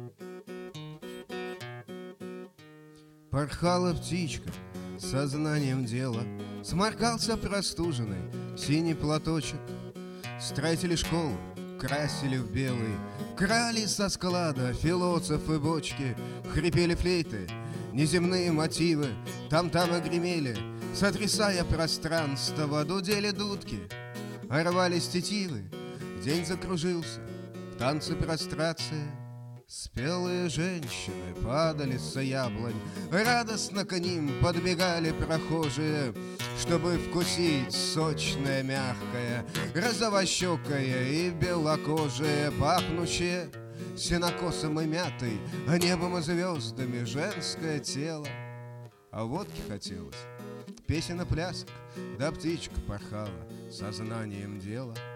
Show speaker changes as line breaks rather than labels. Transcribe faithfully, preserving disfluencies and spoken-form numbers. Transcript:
Порхала птичка сознанием дела, сморкался простуженный синий платочек. Строители школы красили в белый, крали со склада философ и бочки. Хрипели флейты, неземные мотивы там-там гремели, сотрясая пространство, дудели дудки, а рвались тетивы. День закружился в танце прострации. Спелые женщины падали с яблонь, радостно к ним подбегали прохожие, чтобы вкусить сочное, мягкое, розовощекое и белокожее, пахнущее сенокосом и мятой, а небом и звездами женское тело. А водки хотелось, песен и плясок, да птичка порхала сознанием дела.